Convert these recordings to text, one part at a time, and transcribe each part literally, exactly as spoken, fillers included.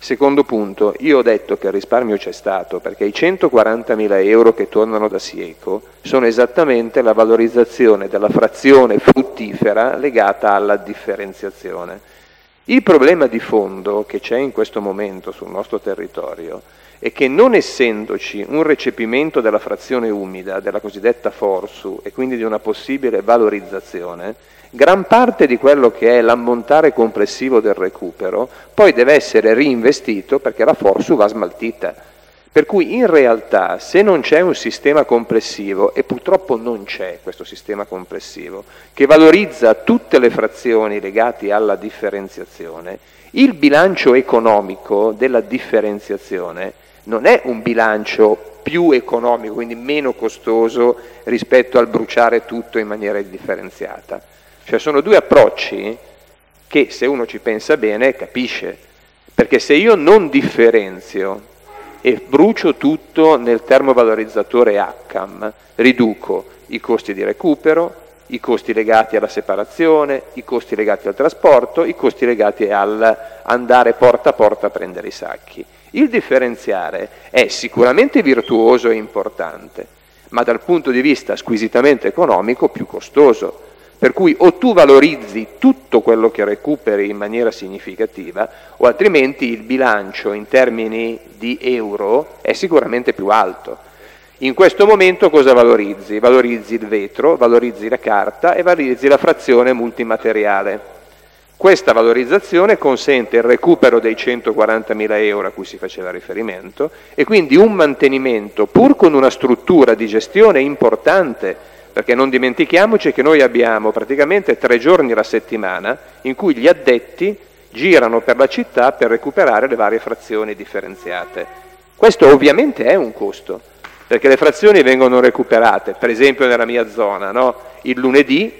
Secondo punto, io ho detto che il risparmio c'è stato perché i centoquarantamila euro che tornano da Sieco sono esattamente la valorizzazione della frazione fruttifera legata alla differenziazione. Il problema di fondo che c'è in questo momento sul nostro territorio è che non essendoci un recepimento della frazione umida, della cosiddetta Forsu, e quindi di una possibile valorizzazione, gran parte di quello che è l'ammontare complessivo del recupero poi deve essere reinvestito perché la Forsu va smaltita. Per cui in realtà se non c'è un sistema complessivo, e purtroppo non c'è questo sistema complessivo, che valorizza tutte le frazioni legate alla differenziazione, il bilancio economico della differenziazione non è un bilancio più economico, quindi meno costoso rispetto al bruciare tutto in maniera indifferenziata. Cioè sono due approcci che se uno ci pensa bene capisce, perché se io non differenzio e brucio tutto nel termovalorizzatore A C A M, riduco i costi di recupero, i costi legati alla separazione, i costi legati al trasporto, i costi legati al andare porta a porta a prendere i sacchi. Il differenziare è sicuramente virtuoso e importante, ma dal punto di vista squisitamente economico più costoso. Per cui o tu valorizzi tutto quello che recuperi in maniera significativa, o altrimenti il bilancio in termini di euro è sicuramente più alto. In questo momento cosa valorizzi? Valorizzi il vetro, valorizzi la carta e valorizzi la frazione multimateriale. Questa valorizzazione consente il recupero dei centoquarantamila euro a cui si faceva riferimento e quindi un mantenimento, pur con una struttura di gestione importante, perché non dimentichiamoci che noi abbiamo praticamente tre giorni alla settimana in cui gli addetti girano per la città per recuperare le varie frazioni differenziate. Questo ovviamente è un costo, perché le frazioni vengono recuperate, per esempio nella mia zona, no? Il lunedì,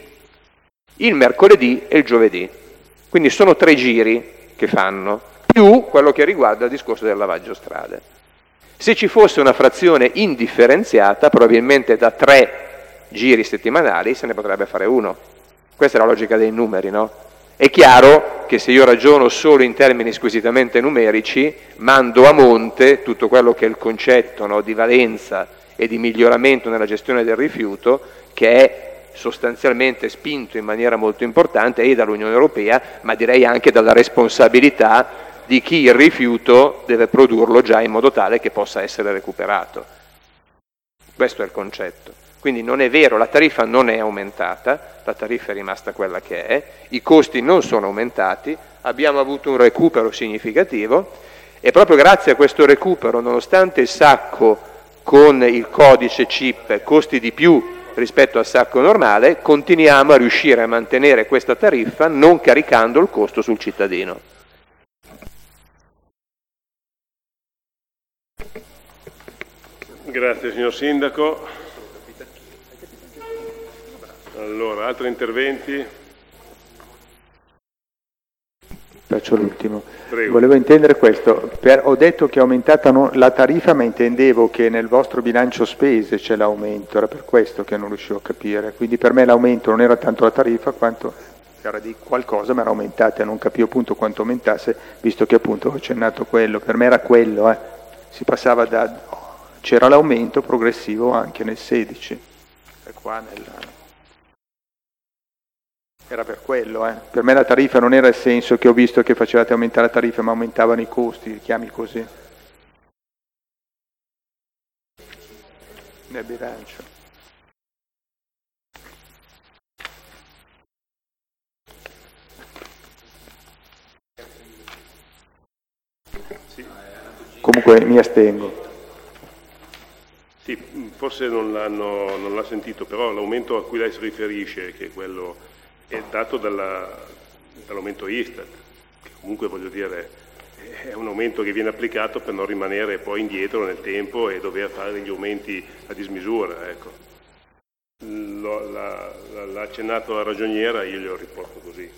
il mercoledì e il giovedì. Quindi sono tre giri che fanno, più quello che riguarda il discorso del lavaggio strade. Se ci fosse una frazione indifferenziata, probabilmente da tre giri settimanali se ne potrebbe fare uno. Questa è la logica dei numeri, no? È chiaro che se io ragiono solo in termini squisitamente numerici, mando a monte tutto quello che è il concetto, no, di valenza e di miglioramento nella gestione del rifiuto, che è sostanzialmente spinto in maniera molto importante e dall'Unione Europea, ma direi anche dalla responsabilità di chi il rifiuto deve produrlo già in modo tale che possa essere recuperato. Questo è il concetto. Quindi non è vero, la tariffa non è aumentata, la tariffa è rimasta quella che è, i costi non sono aumentati, abbiamo avuto un recupero significativo e proprio grazie a questo recupero, nonostante il sacco con il codice C I P costi di più rispetto al sacco normale, continuiamo a riuscire a mantenere questa tariffa non caricando il costo sul cittadino. Grazie signor Sindaco. Allora, altri interventi? Faccio l'ultimo. Prego. Volevo intendere questo. Per, ho detto che è aumentata non, la tariffa, ma intendevo che nel vostro bilancio spese c'è l'aumento, era per questo che non riuscivo a capire. Quindi per me l'aumento non era tanto la tariffa quanto era di qualcosa, ma era aumentata e non capivo appunto quanto aumentasse, visto che appunto ho accennato quello. Per me era quello, eh. Si passava da... c'era l'aumento progressivo anche nel sedici. E qua nel... Era per quello, eh. Per me la tariffa non era il senso che ho visto che facevate aumentare la tariffa, ma aumentavano i costi, li chiami così. Nel bilancio. Sì. Comunque mi astengo. Sì, forse non l'hanno non l'ha sentito, però l'aumento a cui lei si riferisce, che è quello è dato dalla, dall'aumento Istat, che comunque voglio dire è un aumento che viene applicato per non rimanere poi indietro nel tempo e dover fare degli aumenti a dismisura. Ecco. Lo, la, la, l'ha accennato la ragioniera, io glielo riporto così.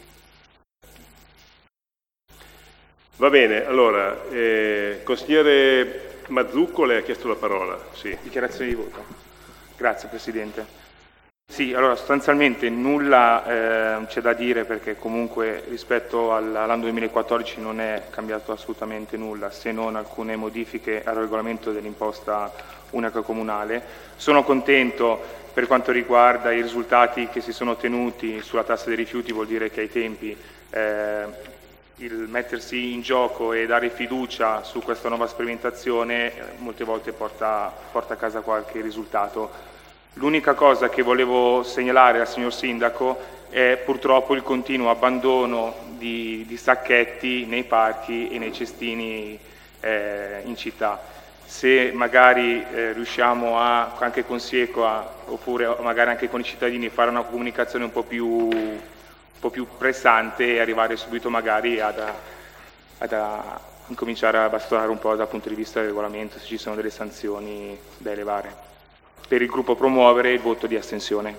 Va bene, allora, eh, consigliere Mazzucco, lei ha chiesto la parola. Sì. Dichiarazione di voto. Grazie Presidente. Sì, allora sostanzialmente nulla eh, c'è da dire, perché comunque rispetto all'anno duemilaquattordici non è cambiato assolutamente nulla, se non alcune modifiche al regolamento dell'imposta unica comunale. Sono contento per quanto riguarda i risultati che si sono ottenuti sulla tassa dei rifiuti, vuol dire che ai tempi eh, il mettersi in gioco e dare fiducia su questa nuova sperimentazione eh, molte volte porta, porta a casa qualche risultato. L'unica cosa che volevo segnalare al signor Sindaco è purtroppo il continuo abbandono di, di sacchetti nei parchi e nei cestini eh, in città. Se magari eh, riusciamo a, anche con Siecoa, oppure magari anche con i cittadini, fare una comunicazione un po' più, un po' più pressante e arrivare subito magari ad, ad a incominciare a bastonare un po' dal punto di vista del regolamento, se ci sono delle sanzioni da elevare. Per il gruppo Promuovere il voto di astensione.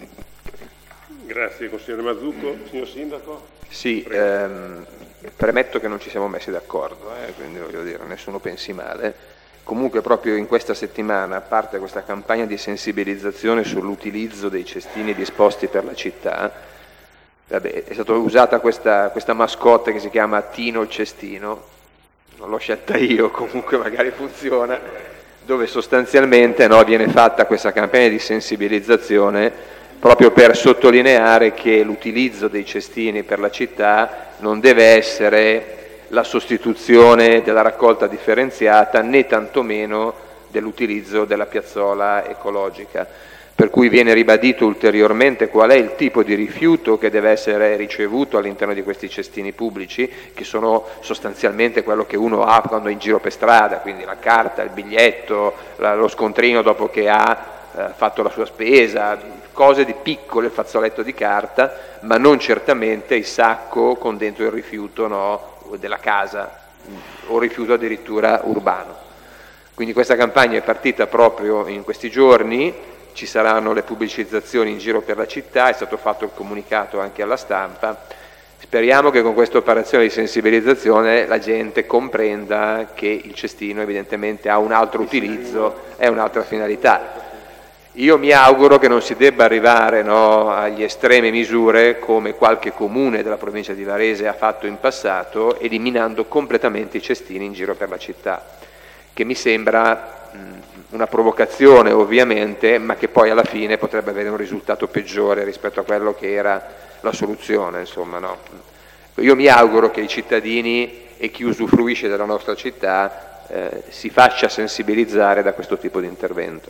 Grazie consigliere Mazzucco. Signor Sindaco? Sì, ehm, premetto che non ci siamo messi d'accordo, eh, quindi voglio dire, nessuno pensi male. Comunque proprio in questa settimana parte questa campagna di sensibilizzazione sull'utilizzo dei cestini disposti per la città. Vabbè, è stata usata questa, questa mascotte che si chiama Tino il Cestino, non l'ho scelta io, comunque magari funziona, dove sostanzialmente no, viene fatta questa campagna di sensibilizzazione proprio per sottolineare che l'utilizzo dei cestini per la città non deve essere la sostituzione della raccolta differenziata né tantomeno dell'utilizzo della piazzola ecologica, per cui viene ribadito ulteriormente qual è il tipo di rifiuto che deve essere ricevuto all'interno di questi cestini pubblici, che sono sostanzialmente quello che uno ha quando è in giro per strada, quindi la carta, il biglietto, la, lo scontrino dopo che ha eh, fatto la sua spesa, cose di piccole, il fazzoletto di carta, ma non certamente il sacco con dentro il rifiuto no, della casa o rifiuto addirittura urbano. Quindi questa campagna è partita proprio in questi giorni. Ci saranno le pubblicizzazioni in giro per la città, è stato fatto il comunicato anche alla stampa. Speriamo che con questa operazione di sensibilizzazione la gente comprenda che il cestino evidentemente ha un altro utilizzo e un'altra finalità. Io mi auguro che non si debba arrivare no, agli estreme misure come qualche comune della provincia di Varese ha fatto in passato, eliminando completamente i cestini in giro per la città, che mi sembra mh, una provocazione ovviamente, ma che poi alla fine potrebbe avere un risultato peggiore rispetto a quello che era la soluzione, insomma, no? Io mi auguro che i cittadini e chi usufruisce della nostra città eh, si faccia sensibilizzare da questo tipo di intervento.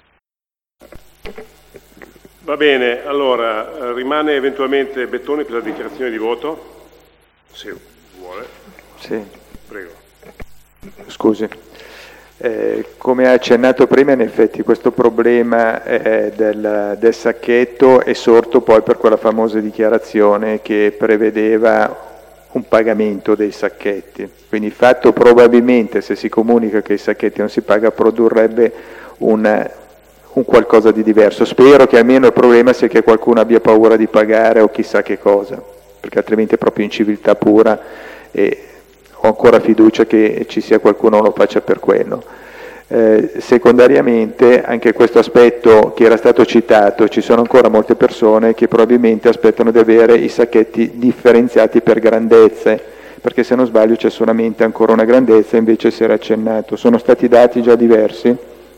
Va bene, allora rimane eventualmente Bettoni per la dichiarazione di voto, se vuole. Sì. Prego. Scusi. Eh, come ha accennato prima, in effetti questo problema eh, del, del sacchetto è sorto poi per quella famosa dichiarazione che prevedeva un pagamento dei sacchetti. Quindi il fatto probabilmente, se si comunica che i sacchetti non si paga, produrrebbe un, un qualcosa di diverso. Spero che almeno il problema sia che qualcuno abbia paura di pagare o chissà che cosa, perché altrimenti è proprio inciviltà pura e ho ancora fiducia che ci sia qualcuno che lo faccia per quello. Eh, secondariamente, anche questo aspetto che era stato citato, ci sono ancora molte persone che probabilmente aspettano di avere i sacchetti differenziati per grandezze, perché se non sbaglio c'è solamente ancora una grandezza, invece si era accennato. Sono stati dati già diversi?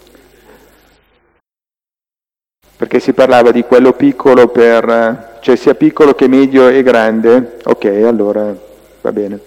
Perché si parlava di quello piccolo per, cioè sia piccolo che medio e grande? Ok, allora va bene.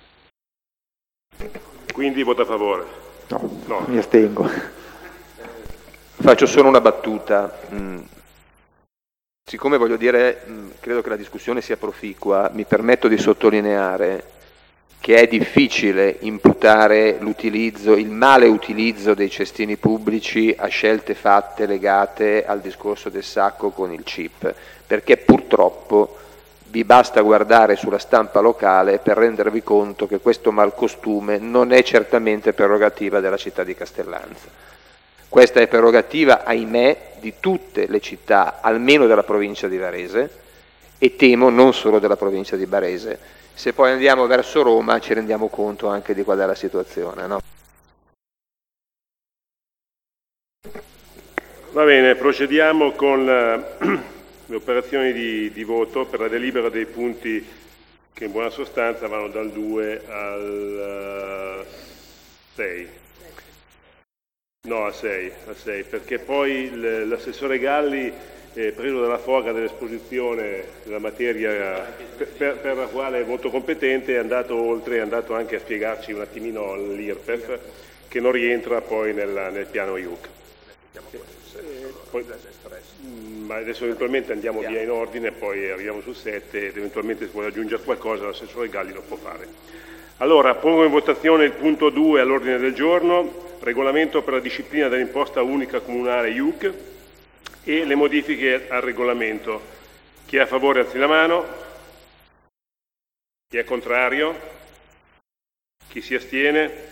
Quindi vota a favore? No, no. Mi astengo. Faccio solo una battuta. Mm. Siccome voglio dire, mm, credo che la discussione sia proficua, mi permetto di sottolineare che è difficile imputare l'utilizzo, il male utilizzo dei cestini pubblici a scelte fatte legate al discorso del sacco con il chip, perché purtroppo vi basta guardare sulla stampa locale per rendervi conto che questo malcostume non è certamente prerogativa della città di Castellanza. Questa è prerogativa, ahimè, di tutte le città, almeno della provincia di Varese, e temo non solo della provincia di Varese. Se poi andiamo verso Roma ci rendiamo conto anche di qual è la situazione, no? Va Va bene, procediamo con le operazioni di, di voto per la delibera dei punti che in buona sostanza vanno dal due al sei. No, al sei, al sei, perché poi l'assessore Galli, eh, preso dalla foga dell'esposizione della materia per, per, per la quale è molto competente, è andato oltre, è andato anche a spiegarci un attimino l'I R P E F, che non rientra poi nella, nel piano I U C. Poi, ma adesso eventualmente andiamo via in ordine e poi arriviamo sul sette ed eventualmente se vuole aggiungere qualcosa l'assessore Galli lo può fare. Allora, pongo in votazione il punto due all'ordine del giorno, regolamento per la disciplina dell'imposta unica comunale I U C e le modifiche al regolamento. Chi è a favore alzi la mano, chi è contrario, chi si astiene.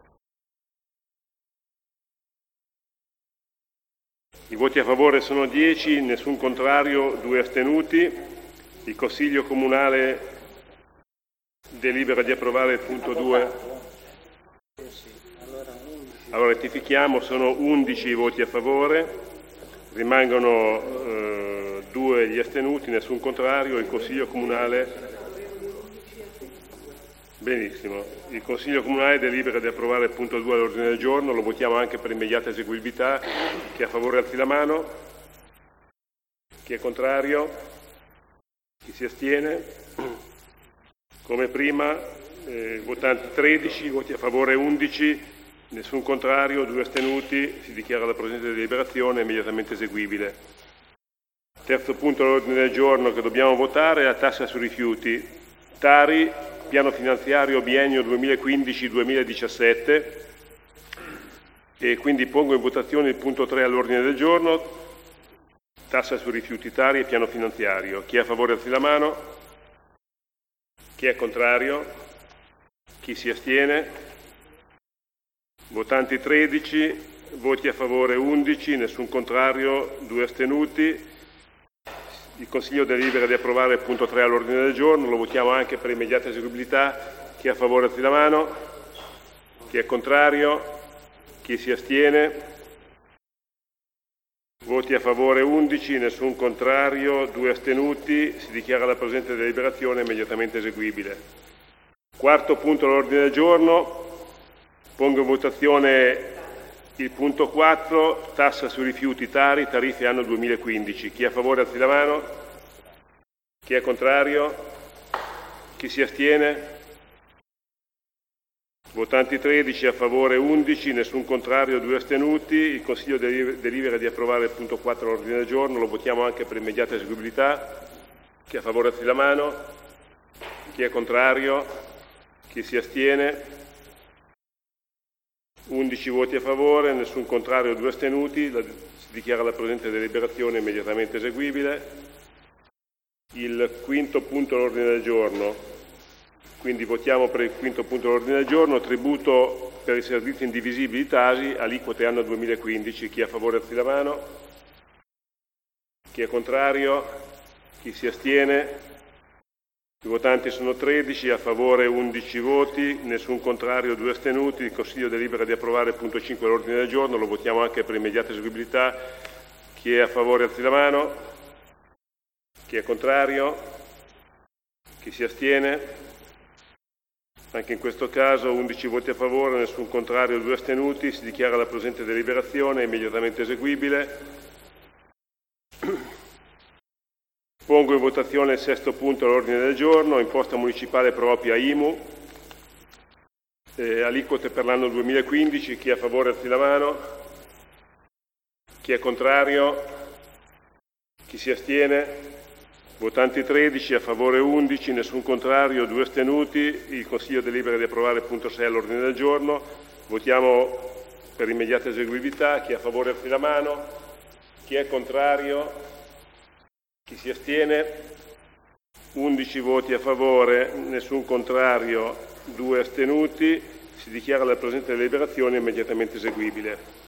I voti a favore sono dieci, nessun contrario, due astenuti. Il Consiglio Comunale delibera di approvare il punto due. Allora rettifichiamo, sono undici i voti a favore, rimangono eh, due gli astenuti, nessun contrario. Il Consiglio Comunale... Benissimo, il Consiglio Comunale delibera di approvare il punto due all'ordine del giorno, lo votiamo anche per immediata eseguibilità. Chi è a favore alzi la mano, chi è contrario, chi si astiene. Come prima, eh, votanti tredici, voti a favore undici, nessun contrario, due astenuti, si dichiara la presente deliberazione immediatamente eseguibile. Terzo punto all'ordine del giorno che dobbiamo votare è la tassa sui rifiuti. Tari, piano finanziario biennio duemilaquindici duemiladiciassette, e quindi pongo in votazione il punto tre all'ordine del giorno, tassa sui rifiuti Tari e piano finanziario. Chi è a favore alzi la mano, chi è contrario, chi si astiene. Votanti tredici, voti a favore undici, nessun contrario, due astenuti. Il Consiglio delibera di approvare il punto tre all'ordine del giorno, lo votiamo anche per immediata eseguibilità. Chi è a favore alzi la mano, chi è contrario, chi si astiene. Voti a favore undici, nessun contrario, due astenuti, si dichiara la presente deliberazione immediatamente eseguibile. Quarto punto all'ordine del giorno, pongo in votazione il punto quattro, tassa sui rifiuti Tari, tariffe anno duemilaquindici. Chi è a favore alzi la mano, chi è contrario, chi si astiene. Votanti tredici, a favore undici, nessun contrario, due astenuti. Il Consiglio delibera di approvare il punto quattro all'ordine del giorno, lo votiamo anche per immediata eseguibilità. Chi è a favore alzi la mano, chi è contrario, chi si astiene. undici voti a favore, nessun contrario, due astenuti, la, si dichiara la presente deliberazione immediatamente eseguibile. Il quinto punto all'ordine del giorno, quindi votiamo per il quinto punto all'ordine del giorno, tributo per i servizi indivisibili Tasi, aliquote anno duemilaquindici. Chi è a favore alzi la mano, chi è contrario, chi si astiene. I votanti sono tredici, a favore undici voti, nessun contrario, due astenuti. Il Consiglio delibera di approvare il punto cinque all'ordine del giorno, lo votiamo anche per immediata eseguibilità. Chi è a favore alzi la mano, chi è contrario, chi si astiene. Anche in questo caso undici voti a favore, nessun contrario, due astenuti. Si dichiara la presente deliberazione immediatamente eseguibile. Pongo in votazione il sesto punto all'ordine del giorno, imposta municipale propria I M U, eh, aliquote per l'anno duemilaquindici. Chi è a favore alzi la mano, chi è contrario, chi si astiene. Votanti tredici, a favore undici, nessun contrario, due astenuti. Il Consiglio delibera di approvare il punto sei all'ordine del giorno. Votiamo per immediata eseguibilità. Chi è a favore alzi la mano, chi è contrario, chi si astiene. undici voti a favore, nessun contrario, due astenuti. Si dichiara la presente deliberazione immediatamente eseguibile.